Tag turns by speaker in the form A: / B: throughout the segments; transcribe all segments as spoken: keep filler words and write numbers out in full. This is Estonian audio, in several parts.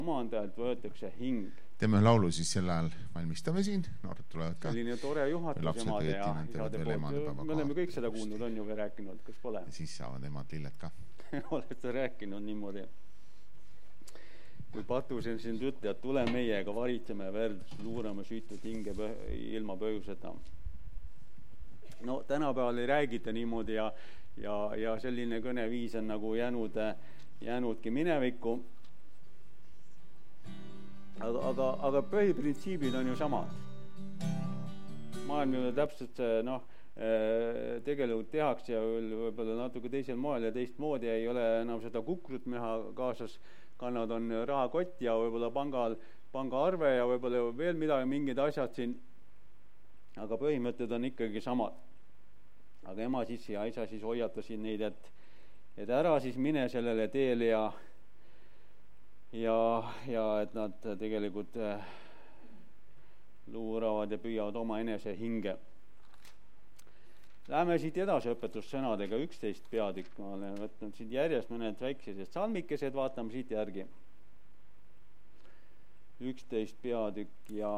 A: omandajalt võetakse hing.
B: Teeme laulu siis sel ajal, valmistame siin, noored tulevad ka.
A: Selline tore juhatus emade ja isade poolt. Me oleme kõik seda kuulnud, on ju ka rääkinud, kas pole?
B: Ja siis saavad emad lilled ka.
A: Olete rääkinud niimoodi. Kui patusin siin ütlejad, tule meiega, varitseme verd, luurame süütud hinge ilma põhjuseta. No tänapäeval ei räägita niimoodi ja, ja, ja selline kõneviis on nagu jäänud, jäänudki minevikku. Aga, aga, aga põhiprintsiibid on ju samad. Maailm ju täpselt see, noh, tegelikult tehakse ja võib-olla natuke teisel moel ja teist moodi ei ole enam seda kukrut meha kaasas. Kannad on rahakott ja võib-olla pangal, pangaarve ja võib-olla veel midagi, mingid asjad siin. Aga põhimõtted on ikkagi samad. Aga ema siis ja isa siis hoiatasid neid, et, et ära siis mine sellele teele ja, ja, ja et nad tegelikult luuravad ja püüavad oma enese hinge. Läheme siit edasi õpetussõnadega, üksteist peatükk, ma olen võtnud siit järjest mõned väiksed salmikesed, vaatame siit järgi. üksteist peatükk ja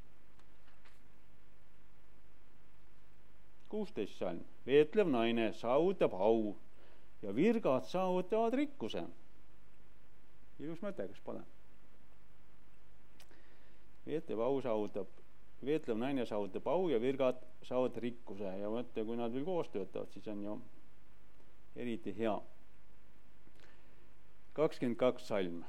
A: kuusteist salm. Veetlev naine saavutab au ja virgad saavutavad rikkuse. Ilus mõte, kas pole? Veetlev au saavutab Veetlev naine saavutab au ja virgad saavad rikkuse ja mõtte, kui nad veel koos töötavad, siis on ju eriti hea. kakskümmend kaks salm.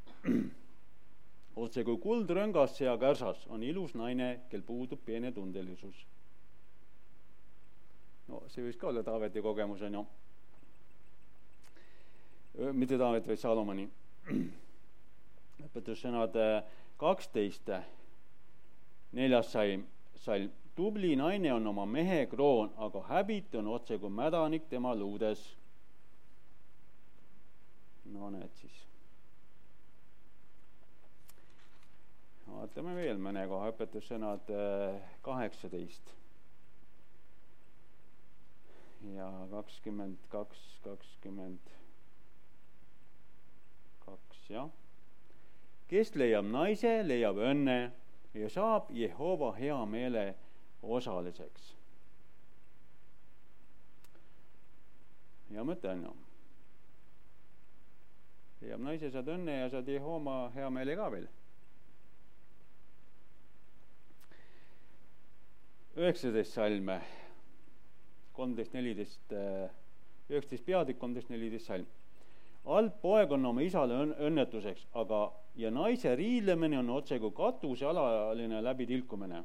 A: Otse kui kuld rõngas sea kärsas on ilus naine, kel puudub peene tundelisus. No see võis ka olla Taaveti kogemus, on ju. Mitte Taavet, vaid Salomoni. Õpetussõnad kaksteist. Neljas salm, salm. Tubli naine on oma mehe kroon, aga häbit on otse kui mädanik tema luudes. No need siis. Vaatame veel mõne koha õpetussõnad kaheksateist. Ja kakskümmend kaks, kakskümmend kaks, jah. Kes leiab naise, leiab õnne ja saab Jehova hea meele osaliseks. Ja mõte on ju. Leiab naise, saad õnne ja saad Jehova hea meele ka veel. üheksateist salme, kolmteist, neliteist, üheksateist peatükk, kolmteist, neliteist salm. Alt poeg on oma isale õnnetuseks, aga ja naise riilemine on otse kui katusealaline läbi tilkumine.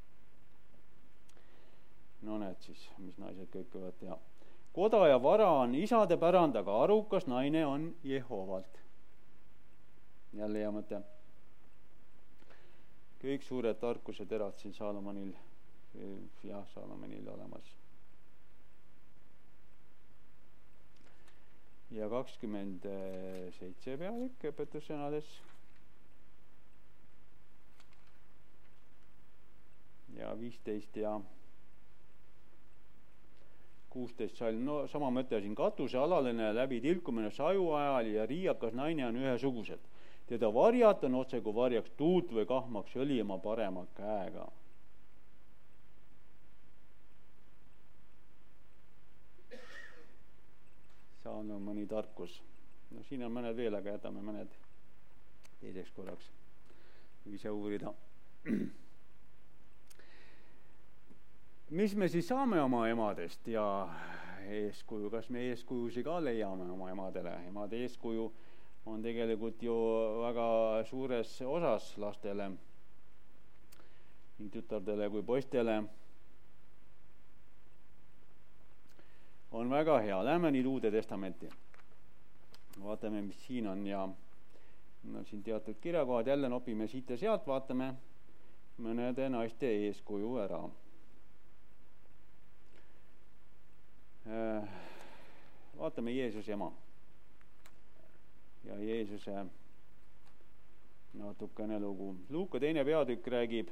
A: No need siis, mis naised kõik võivad teha. Koda ja vara on isade pärand, aga arukas naine on Jehovalt. Jälle hea mõte. Kõik suured tarkused erad siin Salomonil, jah, Salomonil olemas. Ja kakskümmend seitse pealik õpetussõnades. Ja viisteist ja kuusteist salm. No sama mõte siin katusealaline läbi tilkumine saju ajal ja riiakas naine on ühesugused. Teda varjat on otse kui varjaks tuut või kahmaks õlijama parema käega. On mõni tarkus. No siin on mõned veel, aga jätame mõned teiseks korraks ise uurida. Mis me siis saame oma emadest ja eeskuju? Kas me eeskujusi ka leiame oma emadele? Emade eeskuju on tegelikult ju väga suures osas lastele, nii tütardele kui poistele. On väga hea. Lähme nüüd Uude Testamenti. Vaatame, mis siin on ja no, siin teatud kirjakohad. Jälle nopime siit ja sealt, vaatame mõnede naiste eeskuju ära. Vaatame Jeesuse ema. Ja Jeesuse natukene lugu. Luuka teine peatükk räägib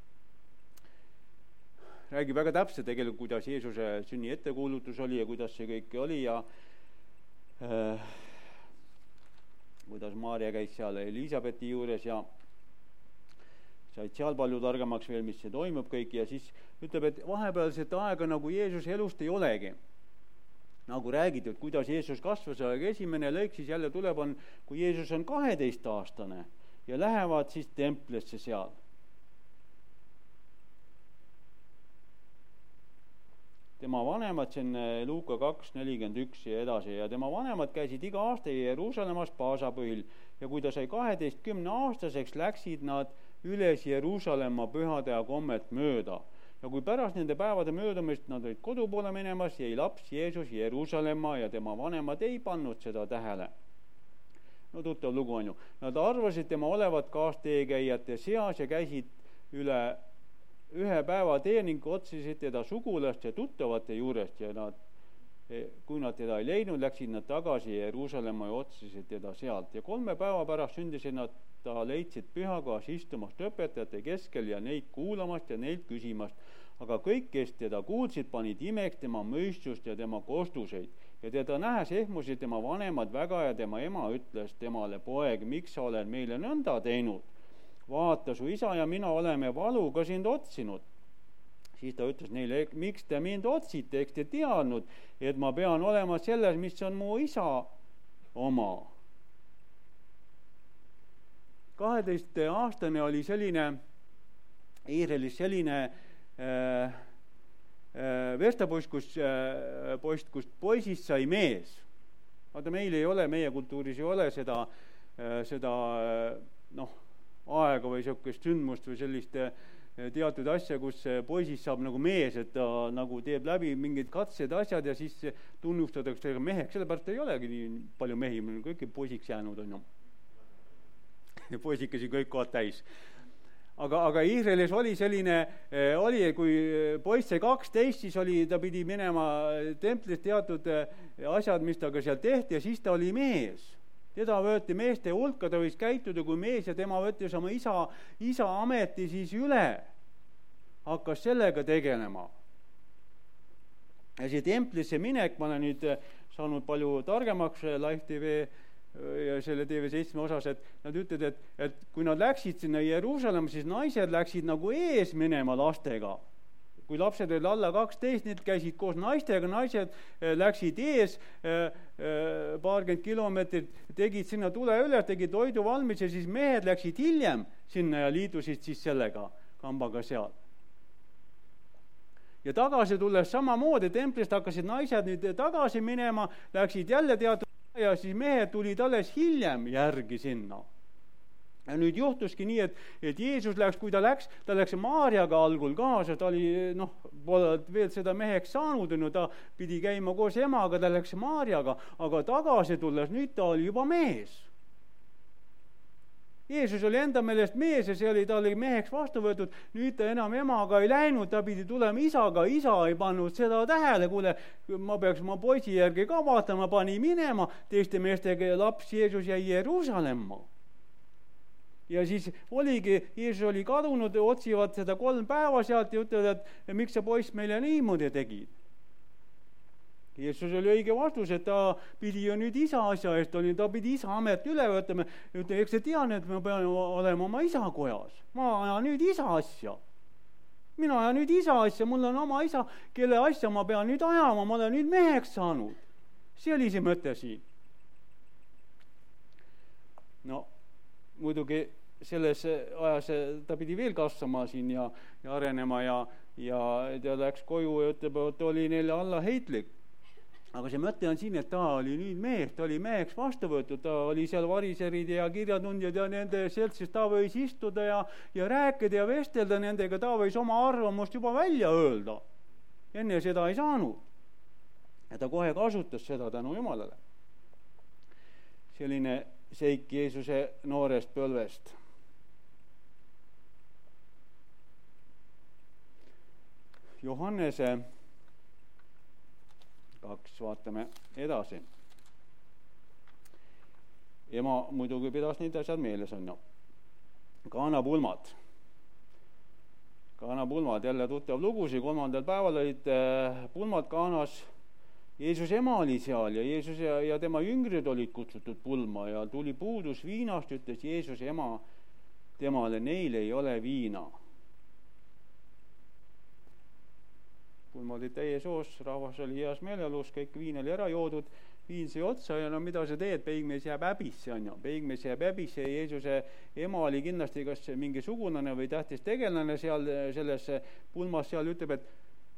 A: räägib väga täpselt tegelikult, kuidas Jeesuse sünni ettekuulutus oli ja kuidas see kõik oli ja äh, kuidas Maarja käis seal Elisabethi juures ja said seal palju targemaks veel, mis see toimub kõik, ja siis ütleb, et vahepealset aega nagu Jeesuse elust ei olegi. Nagu räägitud, kuidas Jeesus kasvas, aga esimene lõik siis jälle tuleb, on, kui Jeesus on kaheteistaastane ja lähevad siis templisse seal. Tema vanemad, see on Luuka kaks nelikümmend üks ja edasi, ja tema vanemad käisid iga aasta Jeruusalemmas paasapõhil ja kui ta sai kaheteistkümne aastaseks, läksid nad üles Jeruusalemma pühade ja kommet mööda. Ja kui pärast nende päevade möödumist nad olid kodu poole minemas, jäi laps Jeesus Jeruusalemma ja tema vanemad ei pannud seda tähele. No tuttav lugu on ju. Nad arvasid tema olevat kaasteekäijate seas ja käisid üle ühe päeva tee ning otsisid teda sugulast ja tuttavate juurest ja nad, kui nad teda ei leidnud, läksid nad tagasi Jeruusalemma ja otsisid teda sealt. Ja kolme päeva pärast sündisid nad, ta leidsid pühakohas istumast õpetajate keskel ja neid kuulamast ja neilt küsimast. Aga kõik, kes teda kuulsid, panid imeks tema mõistust ja tema kostuseid. Ja teda nähes ehmusid tema vanemad väga ja tema ema ütles temale, poeg, miks sa oled meile nõnda teinud? Vaata, su isa ja mina oleme valuga sind otsinud. Siis ta ütles neile, miks te mind otsite, eks te teadnud, et ma pean olema selles, mis on mu isa oma. kaheteist aastane oli selline, Iisraelis selline äh, äh, verstapoist, kus, äh, poist, kus poisist sai mees. Vaata, meil ei ole, meie kultuuris ei ole seda, äh, seda äh, noh, aega või niisugust sündmust või sellist teatud asja, kus poisist saab nagu mees, et ta nagu teeb läbi mingid katsed asjad ja siis tunnustatakse meheks, sellepärast ei olegi nii palju mehi, kõik poisiks jäänud on ju. Poisikesi kõik kohad täis. Aga, aga Iisraelis oli selline, oli, kui poiss sai kaksteist, siis oli, ta pidi minema templis teatud asjad, mis ta ka seal tehti ja siis ta oli mees. Teda võeti meeste hulka, ta võis käituda kui mees ja tema võttis oma isa, isa ameti siis üle. Hakkas sellega tegelema. Ja see templisse minek, ma olen nüüd saanud palju targemaks Live T V ja selle T V seitsme osas, et nad ütlevad, et, et kui nad läksid sinna Jeruusalemma, siis naised läksid nagu ees minema lastega. Kui lapsed olid alla kaksteist, need käisid koos naistega, naised läksid ees paarkümmend kilomeetrit, tegid sinna tule üles, tegid toidu valmis ja siis mehed läksid hiljem sinna ja liitusid siis sellega kambaga seal. Ja tagasi tulles samamoodi, templist hakkasid naised nüüd tagasi minema, läksid jälle teatud ja siis mehed tulid alles hiljem järgi sinna. Ja nüüd juhtuski nii, et, et Jeesus läks, kui ta läks, ta läks Maarjaga algul kaasa, ta oli, noh, pole veel seda meheks saanud, no ta pidi käima koos emaga, ta läks Maarjaga, aga tagasi tulles, nüüd ta oli juba mees. Jeesus oli enda meelest mees ja see oli, ta oli meheks vastu võetud, nüüd ta enam emaga ei läinud, ta pidi tulema isaga, isa ei pannud seda tähele, kuule, ma peaks oma poisi järgi ka vaatama, pani minema, teiste meestega laps Jeesus jäi Jeruusalemma. Ja siis oligi, Jeesus oli kadunud, otsivad seda kolm päeva sealt ja ütlevad, et miks see poiss meile niimoodi tegid. Jeesus oli õige vastus, et ta pidi ju nüüd isa asja eest, ta pidi isa amet üle võtma, ütleme, eks see tean, et ma pean olema oma isa kojas. Ma ajan nüüd isa asja. Mina ajan nüüd isa asja, mul on oma isa, kelle asja ma pean nüüd ajama, ma olen nüüd meheks saanud. See oli see mõte siin. No, muidugi selles ajas ta pidi veel kasvama siin ja, ja arenema ja, ja ta läks koju ja ütleb, et oli neile alla heitlik. Aga see mõte on siin, et ta oli nüüd mees, ta oli meheks vastu võetud, ta oli seal variserid ja kirjatundjad ja nende seltsis, ta võis istuda ja, ja rääkida ja vestelda nendega, ta võis oma arvamust juba välja öelda. Enne seda ei saanud. Ja ta kohe kasutas seda tänu Jumalale. Selline seik Jeesuse noorest põlvest. Johannese kaks, vaatame edasi. Ema muidugi pidas neid asjad meeles on ju. Kaanapulmad. Kaanapulmad, jälle tuttav lugusi, kolmandal päeval olid pulmad Kaanas Jeesuse ema oli seal ja Jeesus ja, ja tema jüngrid olid kutsutud pulma ja tuli puudus viinast, ütles Jeesuse ema temale, neil ei ole viina. Pulma oli täies hoos, rahvas oli heas meeleolus, kõik viin oli ära joodud, viin sai otsa ja no mida sa teed, peigmees jääb häbisse, on ju. Peigmees jääb häbisse ja Jeesuse ema oli kindlasti kas mingi sugunane või tähtis tegelane seal selles pulmas, seal ütleb, et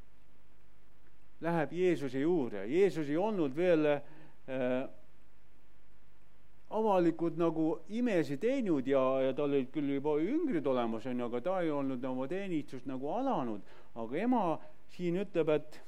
A: läheb Jeesuse juurde. Jeesus ei olnud veel äh, avalikult nagu imesi teinud ja, ja tal olid küll juba jüngrid olemas, on, aga ta ei olnud oma teenistust nagu alanud. Aga ema siin ütleb, et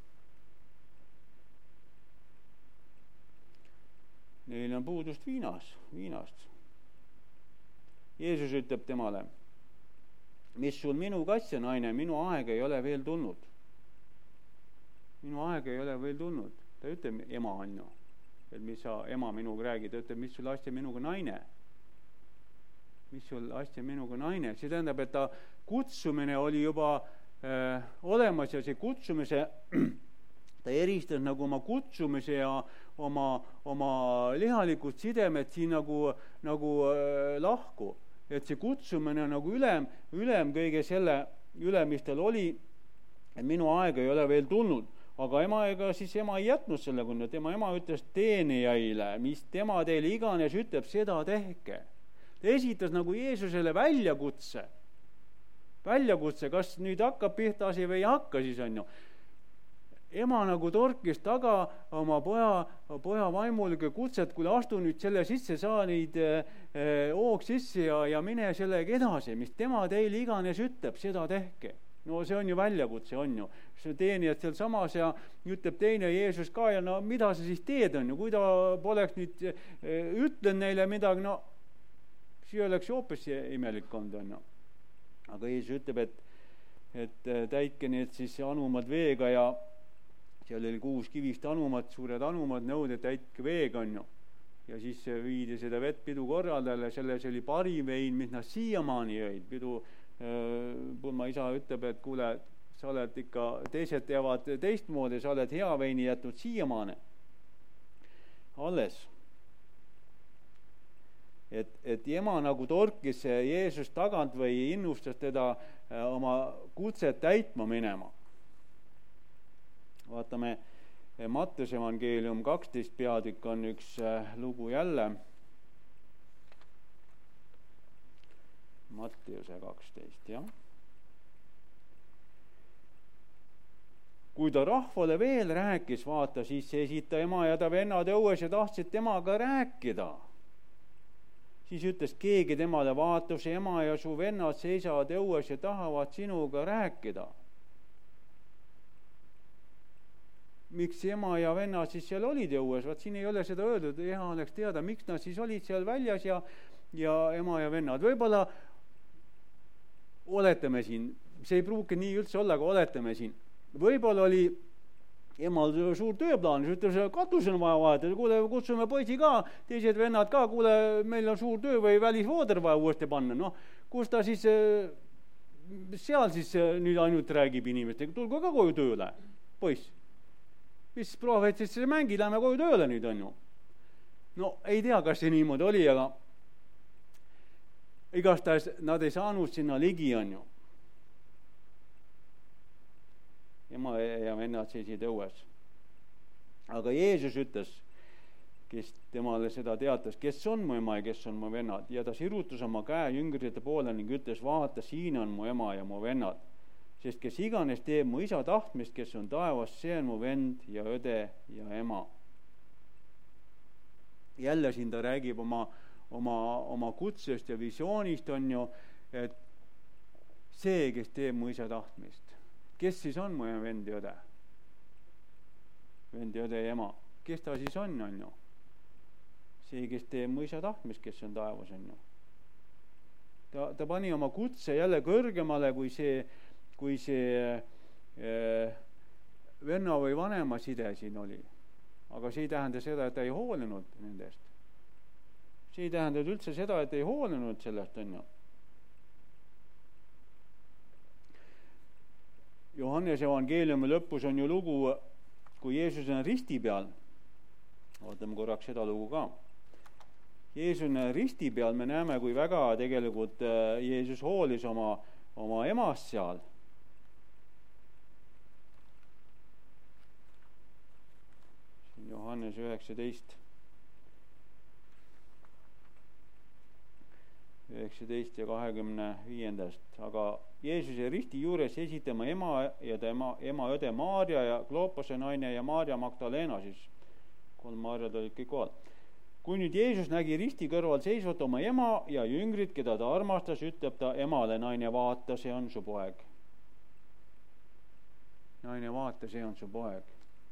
A: neil on puudust viinas, viinast. Jeesus ütleb temale, mis sul minu kasse, naine, minu aeg ei ole veel tulnud. Minu aeg ei ole veel tulnud. Ta ütleb, ema on ju, et mis sa ema minuga räägid, ta ütleb, mis sul asja minuga naine. Mis sul asja minuga naine. See tähendab, et ta kutsumine oli juba äh, olemas ja see kutsumise, ta eristas nagu oma kutsumise ja oma, oma lihalikud sidemed siin nagu, nagu äh, lahku. Et see kutsumine nagu ülem, ülem kõige selle üle, mis tal oli, et minu aeg ei ole veel tulnud. Aga ema, ega siis ema ei jätnud selle, kui tema ema ütles teenijaile, mis tema teile iganes ütleb, seda tehke. Ta esitas nagu Jeesusele väljakutse. Väljakutse, kas nüüd hakkab pihta asi või ei hakka, siis on ju. Ema nagu torkis taga oma poja, poja vaimulike kutset, kui astu nüüd selle sisse, saa neid eh, hoog sisse ja, ja mine sellega edasi, mis tema teile iganes ütleb, seda tehke. No see on ju väljakutse, on ju. See teenijad seal samas ja ütleb teine Jeesus ka ja no mida sa siis teed, on ju. Kui ta poleks nüüd ütlen neile midagi, no siia oleks hoopis imelik olnud, on ju. Aga Jeesus ütleb, et, et täitke need siis anumad veega ja seal oli kuus kivist anumad, suured anumad, nõud, et täitke veega, on ju. Ja siis viidi seda vett pidu korraldajale, selles oli parim vein, mis nad siiamaani jõid. Pidu Pulma isa ütleb, et kuule, sa oled ikka, teised teevad teistmoodi, sa oled hea veini jätnud siiamaane. Alles. Et, et ema nagu torkis Jeesus tagant või innustas teda oma kutset täitma minema. Vaatame, Mattuse evangeelium kaksteist peatükk on üks lugu jälle. Matteuse kaksteist, jah. Kui ta rahvale veel rääkis, vaata, siis seisid ta ema ja ta vennad õues ja tahtsid temaga rääkida. Siis ütles keegi temale, vaata, see ema ja su vennad seisavad õues ja tahavad sinuga rääkida. Miks ema ja vennad siis seal olid õues? Vaat siin ei ole seda öeldud, hea oleks teada, miks nad siis olid seal väljas ja, ja ema ja vennad. Võib-olla oletame siin, see ei pruuki nii üldse olla, aga oletame siin. Võib-olla oli emal suur tööplaan, siis ütles, katus on vaja vahetada, kuule, kutsume poisi ka, teised vennad ka, kuule, meil on suur töö või välisvooder vaja uuesti panna. No, kus ta siis, seal siis nüüd ainult räägib inimestega, tulgu ka koju tööle, poiss. Mis prooved siis mängi, lähme koju tööle nüüd on ju. No, ei tea, kas see niimoodi oli, aga igastahes nad ei saanud sinna ligi, on ju. Ema ja vennad seisid õues. Aga Jeesus ütles, kes temale seda teatas, kes on mu ema ja kes on mu vennad. Ja ta sirutus oma käe jüngrite poole ning ütles, vaata, siin on mu ema ja mu vennad. Sest kes iganes teeb mu isa tahtmist, kes on taevas, see on mu vend ja õde ja ema. Jälle siin ta räägib oma Oma, oma kutsest ja visioonist on ju, et see, kes teeb mu isa tahtmist. Kes siis on mu vend ja õde? Vend ja õde ja ema. Kes ta siis on, on ju? See, kes teeb mu isa tahtmist, kes on taevas, on ju. Ta, ta pani oma kutse jälle kõrgemale, kui see, kui see äh, venna või vanema side siin oli. Aga see ei tähenda seda, et ta ei hoolinud nendest. See ei tähenda üldse seda, et ei hoolinud sellest, on ju. Johannese evangeeliumi lõpus on ju lugu, kui Jeesus on risti peal, vaatame korraks seda lugu ka. Jeesus on risti peal, me näeme, kui väga tegelikult Jeesus hoolis oma, oma emast seal. Johannes üheksateist. üheksateist ja kahekümne viiendast. Aga Jeesuse risti juures esitama ema ja tema ema õde Maarja ja Kloopase naine ja Maarja Magdalena, siis kolm Maarjad olid kõik kohal. Kui nüüd Jeesus nägi risti kõrval seisvat oma ema ja jüngrid, keda ta armastas, ütleb ta emale, naine, vaata, see on su poeg. Naine, vaata, see on su poeg.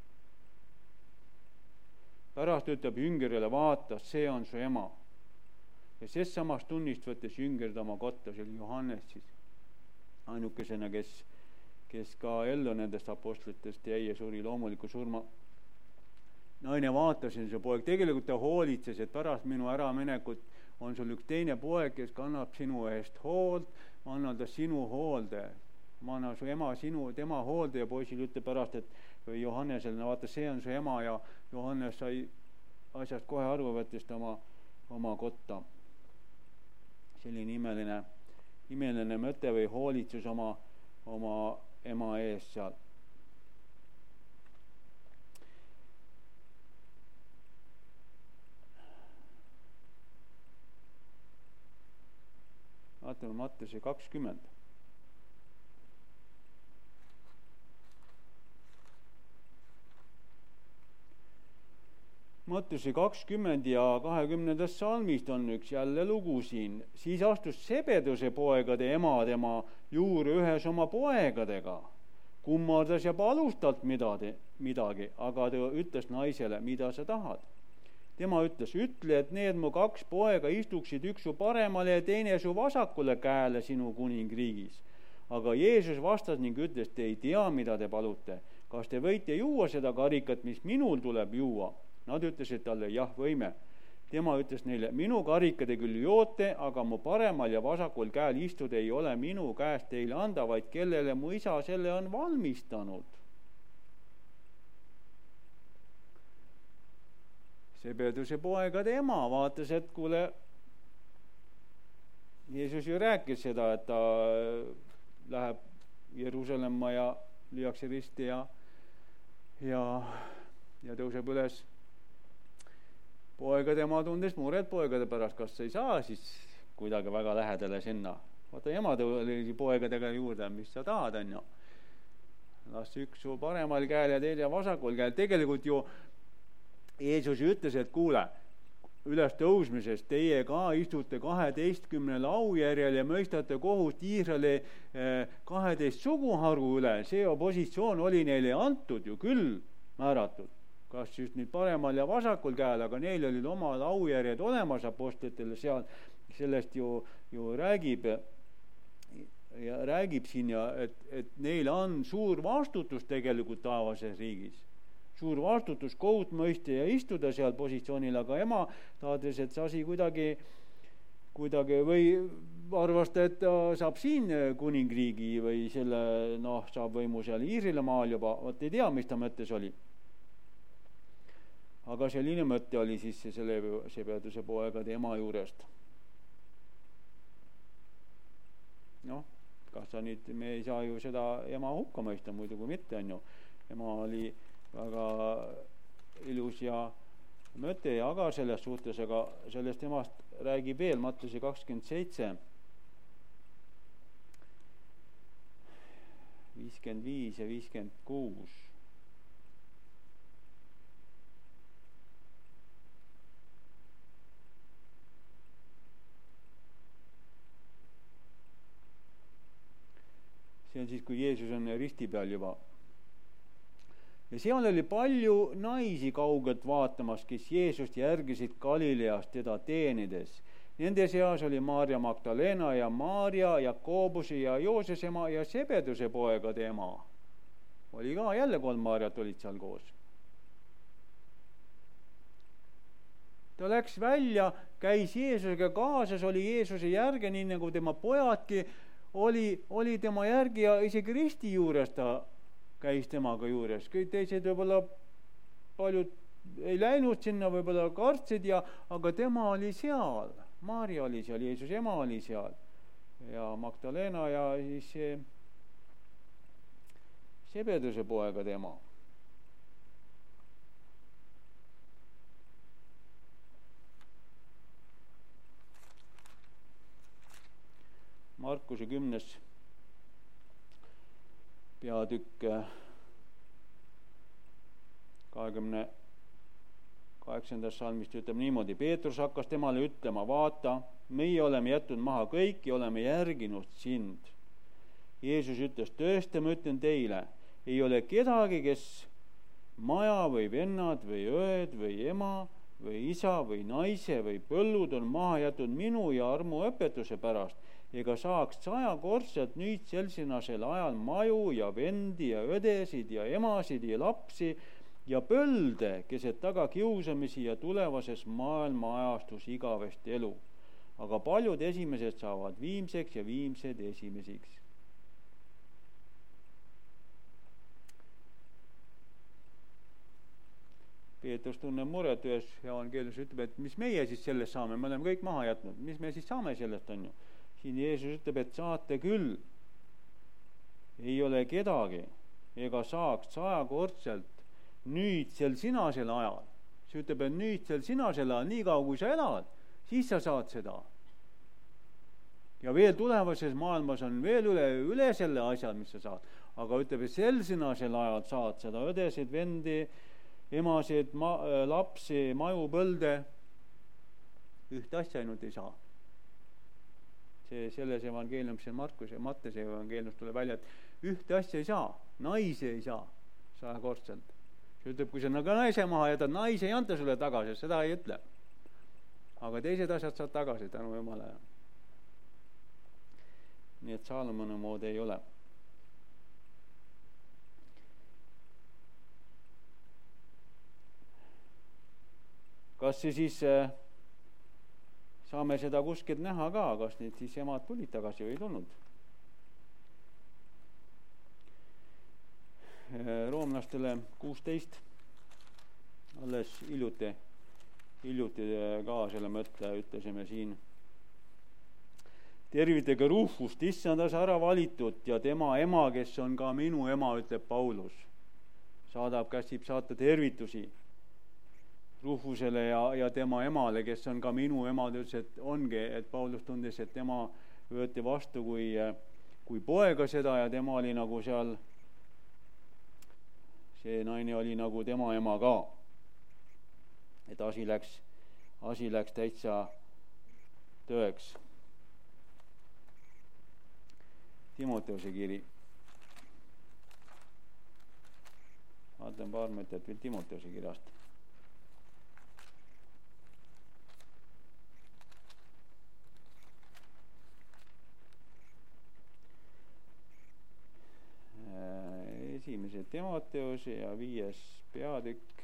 A: Pärast ütleb jüngerile, vaata, see on su ema. Ja sest samast tunnist võttes jüngerd oma kotta, see oli Johannes siis ainukesena, kes, kes ka ellu nendest apostlitest jäi ja suri loomuliku surma. Naine, vaata, see on su poeg. Tegelikult ta hoolitses, et pärast minu äraminekut on sul üks teine poeg, kes kannab sinu eest hoolt, ma annan ta sinu hoolde. Ma annan su ema sinu, tema hoolde ja poisil ütleb pärast, et Johannesel, no vaata, see on su ema ja Johannes sai asjast kohe arvu võttes oma, oma kotta. Selline imeline, imeline mõte või hoolitsus oma, oma ema ees seal. Vaatame Mattuse kakskümmend. Mattuse kakskümmend ja kahekümnendast salmist on üks jälle lugu siin. Siis astus Sebeduse poegade ema tema juurde ühes oma poegadega. Kummardas ja palus talt midagi, midagi, aga ta ütles naisele, mida sa tahad. Tema ütles, ütle, et need mu kaks poega istuksid üks su paremale ja teine su vasakule käele sinu kuningriigis. Aga Jeesus vastas ning ütles, te ei tea, mida te palute. Kas te võite juua seda karikat, mis minul tuleb juua? Nad ütlesid talle, jah, võime. Tema ütles neile, minu karika te küll joote, aga mu paremal ja vasakul käel istud ei ole minu käest teile anda, vaid kellele mu isa selle on valmistanud. Sebeduse poegade ema vaatas, et kuule, Jeesus ju rääkis seda, et ta läheb Jeruusalemma ja lüüakse risti ja, ja, ja tõuseb üles. Poegade ema tundes mured poegade pärast, kas ei saa siis kuidagi väga lähedale sinna. Vaata, ema tuli poegadega juurde, mis sa tahad, on ju. Las üks su paremal käel ja teine vasakul käel. Tegelikult ju Jeesus ütles, et kuule, üles tõusmisest teie ka istute kaheteistkümnel aujärjel ja mõistate kohust Iisraeli kaheteist suguharu üle. See positsioon oli neile antud ju küll määratud. Kas just nüüd paremal ja vasakul käel, aga neil olid omad aujärjed olemas apostlitele seal, sellest ju, ju räägib, ja räägib siin, ja, et, et neil on suur vastutus tegelikult taevases riigis. Suur vastutus kohut mõista ja istuda seal positsioonil, aga ema tahades, et see asi kuidagi, kuidagi või arvas ta, et ta saab siin kuningriigi või selle, noh, saab võimu seal Iisraeli maal juba, võt ei tea, mis ta mõttes oli. Aga selline mõte oli siis selle Sebeduse poegade ema juurest. Noh, kas sa nüüd, me ei saa ju seda ema hukka mõista, muidu kui mitte on ju. Ema oli väga ilus ja mõte ja aga selles suhtes, aga sellest emast räägib veel Mattuse kakskümmend seitse, viiskümmend viis ja viiskümmend kuus. See on siis, kui Jeesus on risti peal juba. Ja seal oli palju naisi kaugelt vaatamas, kes Jeesust järgisid Galileast teda teenides. Nende seas oli Maarja Magdalena ja Maarja, Jakobuse ja Jooses ema ja Sebeduse poegade ema. Oli ka jälle kolm Maarjat olid seal koos. Ta läks välja, käis Jeesusega kaasas, oli Jeesuse järge, nii nagu tema pojadki, Oli, oli tema järgi ja isegi risti juures ta käis temaga juures. Kõik teised võib-olla paljud ei läinud sinna, võib-olla kartsid ja, aga tema oli seal. Maarja oli seal, Jeesuse ema oli seal ja Magdalena ja siis see Sebeduse poega tema. Markuse kümnes peatükk kahekümne kaheksandast salmist ütleb niimoodi. Peetrus hakkas temale ütlema, vaata, meie oleme jätnud maha kõik ja oleme järginud sind. Jeesus ütles, tõesti ma ütlen teile, ei ole kedagi, kes maja või vennad või õed või ema või isa või naise või põllud on maha jätnud minu ja armu õpetuse pärast, ega saaks sajakordselt nüüd selsinasel ajal maju ja vendi ja õdesid ja emasid ja lapsi ja põlde, keset taga kiusamisi ja tulevases maailma ajastus igavest elu. Aga paljud esimesed saavad viimseks ja viimsed esimesiks. Peetrus tunneb muret ühes evangeeliumis, ütleb, et mis meie siis sellest saame, me oleme kõik maha jätnud, mis me siis saame sellest, on ju. Siin Jeesus ütleb, et saate küll, ei ole kedagi, ega saaks sajakordselt nüüd sel sinasel ajal. See ütleb, et nüüd sel sinasel ajal, nii kaua kui sa elad, siis sa saad seda. Ja veel tulevases maailmas on veel üle, üle selle asja, mis sa saad. Aga ütleb, et sel sinasel ajal saad seda õdesid, vendi, emasid, ma, lapsi, maju, põlde. Üht asja ainult ei saa. See, selles evangeeliumis, see Markuse ja Mattese evangeeliumis tuleb välja, et ühte asja ei saa, naisi ei saa sajakordselt. See ütleb, kui sa nagu naise maha jätad, naise ei anta sulle tagasi, seda ei ütle. Aga teised asjad saad tagasi, tänu Jumala. Nii et Saalomoni moodi ei ole. Kas see siis saame seda kuskilt näha ka, kas need siis emad tulid tagasi või ei tulnud? Roomlastele kuusteist alles hiljuti, hiljuti ka selle mõtle ütlesime siin. Tervitage Rufust, issandas ära valitud ja tema ema, kes on ka minu ema, ütleb Paulus. Saadab, käsib saata tervitusi Rufusele ja, ja tema emale, kes on ka minu ema, ütles, et ongi, et Paulus tundis, et tema võeti vastu kui, kui poega seda ja tema oli nagu seal, see naine oli nagu tema ema ka. Et asi läks, asi läks täitsa tõeks. Timoteuse kiri. Vaatan paar mõtet veel Timoteuse kirjast. Esimese Timoteuse ja viies peatükk.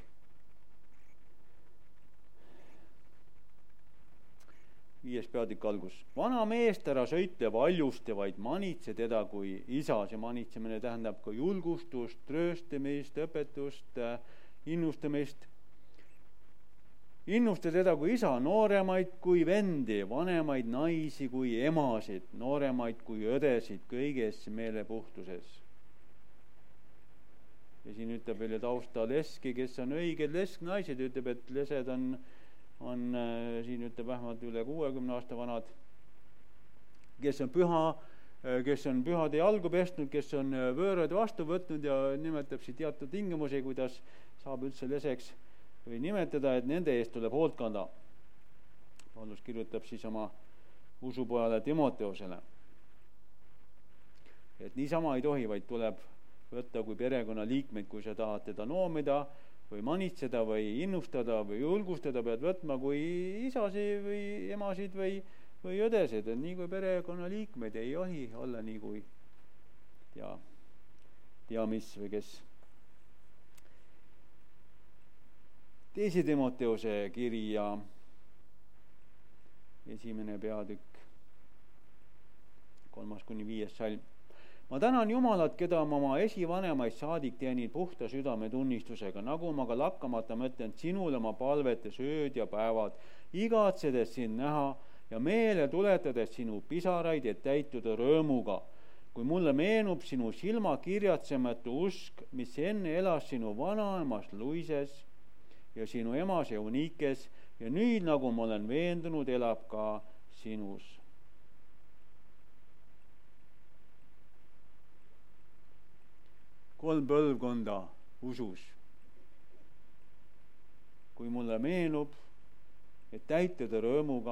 A: Viies peatükk algus. Vana meest ära sõitle valjuste, vaid manitse teda kui isa. See manitsemine tähendab ka julgustust, trööstamist, õpetust, innustamist. Innusta teda kui isa, nooremaid kui vendi, vanemaid naisi kui emasid, nooremaid kui õdesid, kõiges meelepuhtuses. Ja siin ütleb veel tausta leski, kes on õiged lesknaised, ütleb, et lesed on, on siin ütleb vähemalt üle kuuekümne aasta vanad, kes on püha, kes on pühade jalgu pestnud, kes on võõrad vastu võtnud ja nimetab siin teatud tingimusi, kuidas saab üldse leseks või nimetada, et nende eest tuleb hoolt kanda. Paulus kirjutab siis oma usupojale Timoteusele. Et niisama ei tohi, vaid tuleb võtta kui perekonna liikmeid, kui sa tahad teda noomida või manitseda või innustada või julgustada, pead võtma kui isasi või emasid või, või õdesid. Et nii kui perekonna liikmeid ei johi olla nii kui tea, tea mis või kes. Teise Timoteuse kiri ja esimene peatükk, kolmas kuni viies salm. ma tänan Jumalat, keda ma oma esivanemaid saadik teenin puhta südametunnistusega, nagu ma ka lakkamata mõtlen sinule oma palvetes ööd ja päevad, igatsedes sind näha ja meele tuletades sinu pisaraid, et täituda rõõmuga. Kui mulle meenub sinu silma kirjatsematu usk, mis enne elas sinu vanaemas Luises ja sinu emas Euniikes ja nüüd, nagu ma olen veendunud, elab ka sinus. Kolm põlvkonda usus. Kui mulle meenub, et täituda rõõmuga,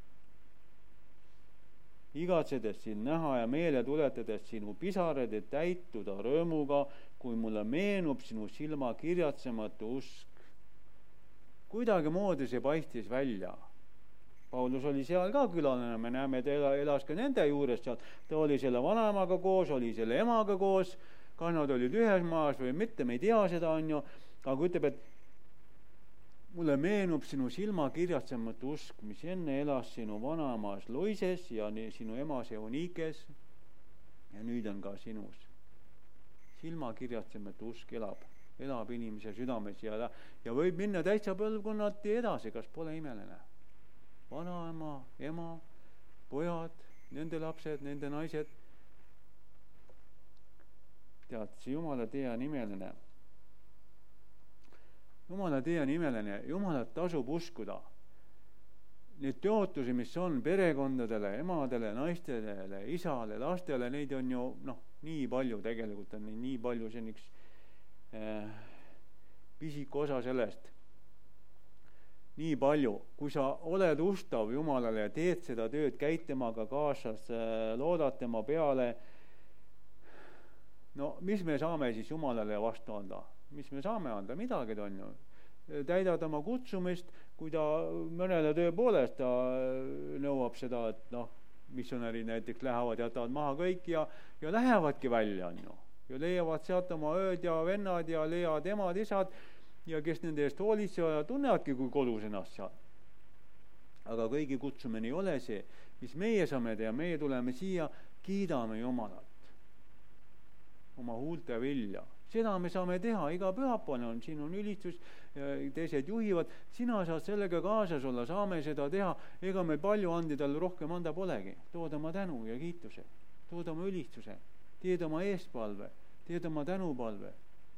A: igatsedes sind näha ja meele tuletades sinu pisarad, et täituda rõõmuga, kui mulle meenub sinu silma kirjatsematu usk. Kuidagi moodi see paistis välja. Paulus oli seal ka külaline, me näeme, et elas ka nende juures seal. Ta oli selle vanaemaga koos, oli selle emaga koos, kas nad olid ühes maas või mitte, me ei tea seda, on ju, aga ütleb, et mulle meenub sinu silma kirjatsematu usk, mis enne elas sinu vanaemas Loises ja sinu emas Euniikes ja nüüd on ka sinus. Silma kirjatsematu usk elab, elab inimese südames ja, ja võib minna täitsa põlvkonnati edasi, kas pole imeline. Vanaema, ema, pojad, nende lapsed, nende naised. Tead, see Jumala tee on imeline. Jumala tee on imeline. Jumalat tasub uskuda. Need tõotusi, mis on perekondadele, emadele, naistele, isale, lastele, neid on ju noh, nii palju tegelikult on nii palju, see on üks äh, pisik osa sellest. Nii palju, kui sa oled ustav Jumalale ja teed seda tööd, käid temaga kaasas, loodad tema peale, no mis me saame siis Jumalale vastu anda? Mis me saame anda? Midagi on ju. Täidad oma kutsumist, kui ta mõnele tõepoolest ta nõuab seda, et noh, missionärid näiteks lähevad, jätavad maha kõik ja, ja lähevadki välja, on ju. Ja leiavad sealt oma ööd ja vennad ja leiavad emad, isad ja kes nende eest hoolitsevad ja tunnevadki, kui kodus ennast seal. Aga kõigi kutsumine ei ole see, mis meie saame teha, meie tuleme siia, kiidame Jumalat. Oma huulte vilja. Seda me saame teha, iga pühapäev on, siin on ülistus, teised juhivad, sina saad sellega kaasas olla, saame seda teha, ega meil palju andi talle rohkem anda polegi. Tood oma tänu ja kiituse, tood oma ülistuse, teed oma eestpalve, teed oma tänupalve.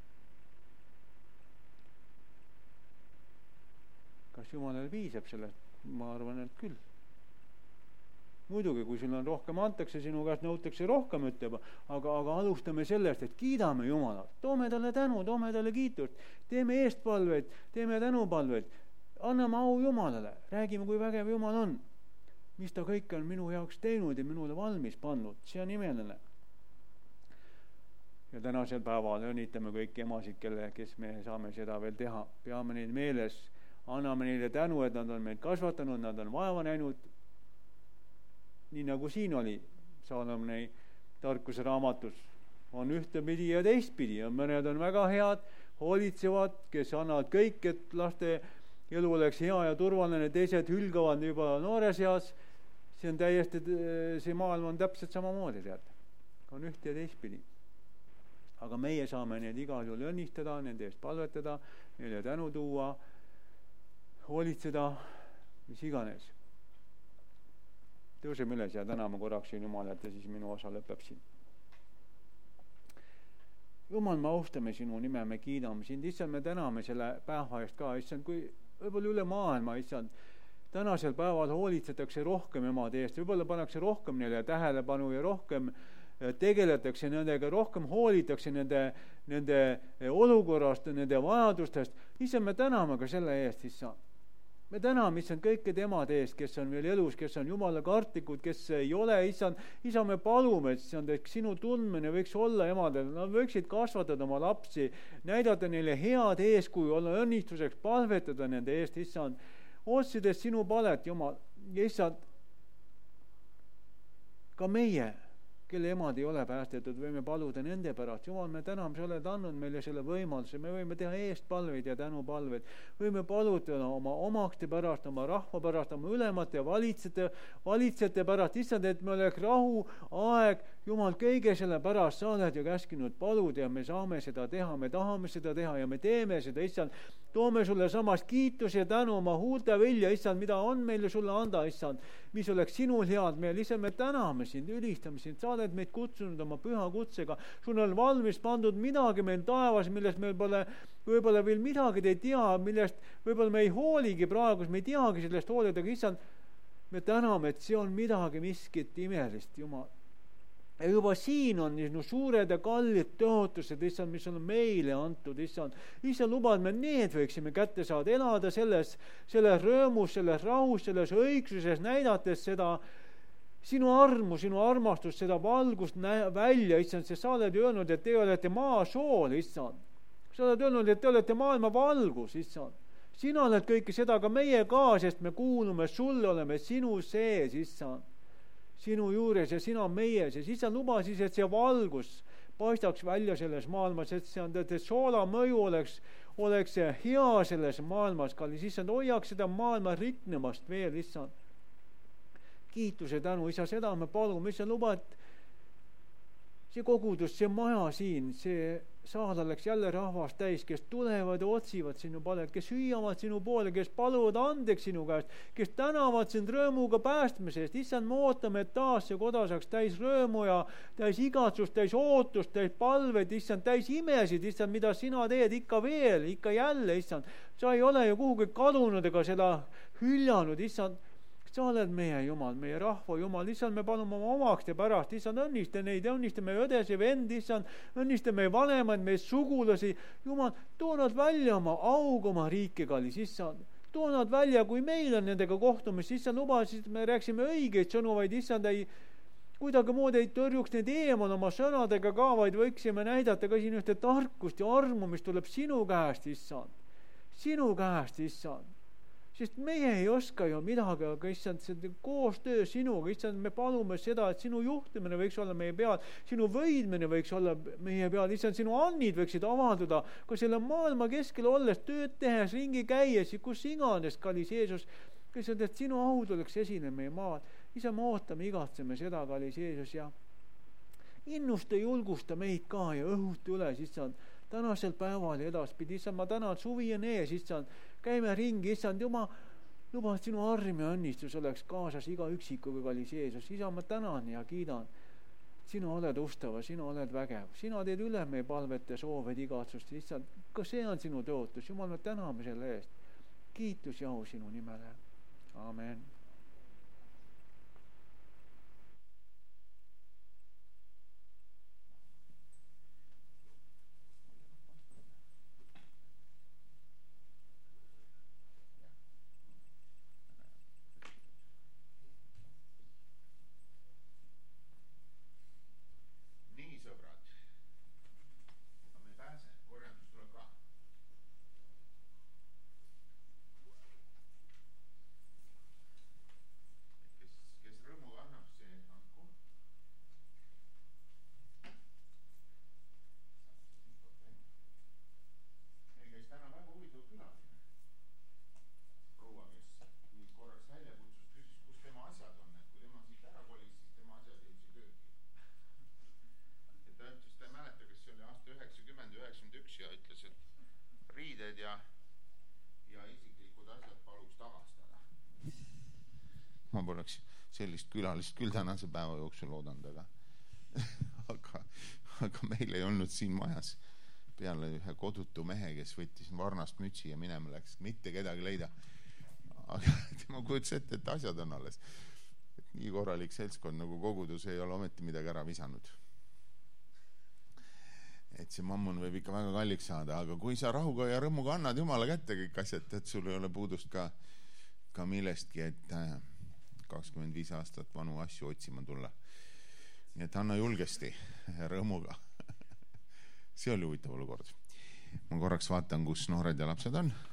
A: Kas Jumalale piisab sellest? Ma arvan, et küll. Muidugi, kui sul on rohkem antakse, sinu käest nõutakse rohkem, ütleb, aga, aga alustame sellest, et kiidame Jumalat, toome talle tänu, toome talle kiitust, teeme eestpalveid, teeme tänupalveid, anname au Jumalale, räägime, kui vägev Jumal on, mis ta kõik on minu jaoks teinud ja minule valmis pannud, see on imeline. Ja tänasel päeval õnnitame kõik emasid, kelle, kes me saame seda veel teha, peame neid meeles, anname neile tänu, et nad on meid kasvatanud, nad on vaeva näinud, nii nagu siin oli Saalomoni tarkuse raamatus, on ühtepidi ja teistpidi ja mõned on väga head, hoolitsevad, kes annavad kõik, et laste elu oleks hea ja turvaline, teised hülgavad juba noores eas, see on täiesti, see maailm on täpselt samamoodi, tead, on üht ja teistpidi. Aga meie saame need igal juhul õnnistada, nende eest palvetada, neile tänu tuua, hoolitseda, mis iganes. Tõuseme üles ja täname korraks siin Jumalat ja siis minu osa lõpeb siin. Jumal, me austame sinu nime, me kiidame sind, issand, me täname selle päeva eest ka, issand, kui võib-olla üle maailma, issand, tänasel päeval hoolitsetakse rohkem emade eest, võib-olla pannakse rohkem neile tähelepanu ja rohkem tegeletakse nendega, rohkem hoolitakse nende, nende olukorrast, nende vajadustest, issand, me täname ka selle eest, issand. Me täname, issand, kõikide emade eest, kes on veel elus, kes on Jumala kartlikud, kes ei ole, issand, isa, me palume, issand, et sinu tundmine võiks olla emadel, nad võiksid kasvatada oma lapsi, näidata neile head eeskuju, olla õnnistuseks, palvetada nende eest, issand, otsides sinu palet, Jumal, issand, ka meie, kelle emad ei ole päästetud, võime paluda nende pärast. Jumal, me täname, sa oled andnud meile selle võimaluse, me võime teha eestpalveid ja tänupalveid, võime palutada oma omakste pärast, oma rahva pärast, oma ülemate ja valitsete, valitsete pärast, issand, et me oleks rahu, aeg, Jumal, kõige selle pärast sa oled ju käskinud paluda ja me saame seda teha, me tahame seda teha ja me teeme seda, issand. Toome sulle samas kiitus ja tänu oma huulte vilja, issand, mida on meile sulle anda, issand, mis oleks sinul head meil, issand, me täname sind, ülistame sind, sa oled meid kutsunud oma püha kutsega, sul on valmis pandud midagi meil taevas, millest meil pole võib-olla veel midagi ei tea, millest võib-olla me ei hooligi praegu, me ei teagi sellest hoolida, aga issand, me täname, et see on midagi miskit imelist, Jumal. Ja juba siin on no suured ja kallid tõotused, issand, mis on meile antud, issand. Issand, lubad me need võiksime kätte saada, elada selles, selles rõõmus, selles rahus, selles õigsuses, näidates seda sinu armu, sinu armastust, seda valgust nä- välja, issand, sest sa oled öelnud, et te olete maa sool, issand. Sa oled öelnud, et te olete maailma valgus, issand. Sina oled kõike seda ka meie ka, sest me kuulume sulle, oleme sinu sees, issand. Sinu juures ja sina meie sees. Issand, luba siis, et see valgus paistaks välja selles maailmas, et see on, et soola mõju oleks, oleks hea selles maailmas, kallis. Issand, hoiaks seda maailma riknemast veel, issand. Kiituse tänu, isa, seda me palume. Issand, luba, et see kogudus, see maja siin, see saal oleks jälle rahvast täis, kes tulevad ja otsivad sinu palet, kes hüüavad sinu poole, kes paluvad andeks sinu käest, kes tänavad sind rõõmuga päästmisest. Issand, me ootame, et taas see koda saaks täis rõõmu ja täis igatsust, täis ootust, täis palved, issand, täis imesid, issand, mida sina teed ikka veel, ikka jälle, issand. Sa ei ole ju kuhugi kadunud ega seda hüljanud, issand. Sa oled meie Jumal, meie rahva Jumal, issand, me palume oma omaks ja pärast, issand, õnnista neid, õnnista meie õdesi, vendi, issand, õnnista meie vanemaid, meie sugulasi, Jumal, too nad välja oma auga, oma riiki, kallis, issand, too nad välja, kui meil on nendega kohtumist, issand, luba, siis me rääksime õigeid sõnu, vaid issand ei, kuidagi moodi ei tõrjuks need eemal oma sõnadega ka, vaid võiksime näidata ka siin ühte tarkust ja armu, mis tuleb sinu käest, issand, sinu käest, issand. Sest meie ei oska ju midagi, aga issand, see koostöö sinuga, issand, me palume seda, et sinu juhtimine võiks olla meie peal, sinu võidmine võiks olla meie peal, issand, sinu annid võiksid avalduda ka selle maailma keskel olles, tööd tehes, ringi käies, kus iganes, kallis Jeesus, issand, et sinu aud oleks esine meie maal. Issand, me ootame, igatseme seda, kallis Jeesus, ja innusta, julgusta meid ka ja õhuta üles, issand, tänasel päeval ja edaspidi, issand, ma tänan, suvi on ees, issand, käime ringi, issand, Jumal, luba, et sinu arm ja õnnistus oleks kaasas iga üksikuga, kallis Jeesus. Isa, ma tänan ja kiidan. Sina oled ustava, sina oled vägev. Sina teed üle meie palvete, sooved, igatsust. Issand, ka see on sinu tõotus. Jumal, me täname selle eest. Kiitus ja au sinu nimele. Amen.
B: Ma poleks sellist külalist küll tänase päeva jooksul oodanud, aga, aga, aga meil ei olnud siin majas peale ühe kodutu mehe, kes võttis varnast mütsi ja minema läks, mitte kedagi leida. Aga tema kujutas ette, et asjad on alles. Et nii korralik seltskond nagu kogudus ei ole ometi midagi ära visanud. Et see mammun võib ikka väga kalliks saada, aga kui sa rahuga ja rõõmuga annad Jumala kätte kõik asjad, et sul ei ole puudust ka, ka millestki, et kakskümmend viis aastat vanu asju otsima tulla. Nii et anna julgesti rõõmuga. See oli huvitav olukord. Ma korraks vaatan, kus noored ja lapsed on.